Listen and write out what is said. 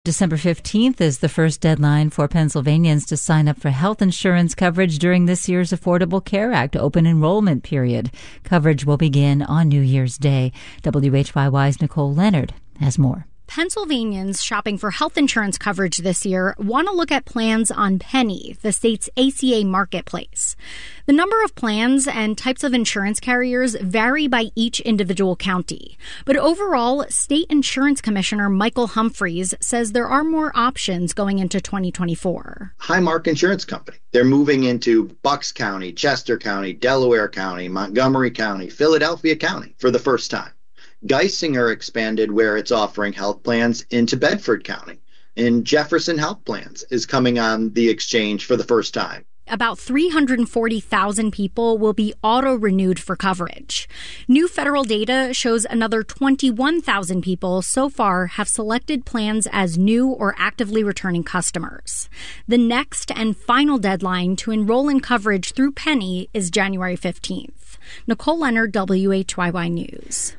December 15th is the first deadline for Pennsylvanians to sign up for health insurance coverage during this year's Affordable Care Act open enrollment period. Coverage will begin on New Year's Day. WHYY's Nicole Leonard has more. Pennsylvanians shopping for health insurance coverage this year want to look at plans on Penny, the state's ACA marketplace. The number of plans and types of insurance carriers vary by each individual county. But overall, State Insurance Commissioner Michael Humphreys says there are more options going into 2024. Highmark Insurance Company. They're moving into Bucks County, Chester County, Delaware County, Montgomery County, Philadelphia County for the first time. Geisinger expanded where it's offering health plans into Bedford County. And Jefferson Health Plans is coming on the exchange for the first time. About 340,000 people will be auto-renewed for coverage. New federal data shows another 21,000 people so far have selected plans as new or actively returning customers. The next and final deadline to enroll in coverage through Penny is January 15th. Nicole Leonard, WHYY News.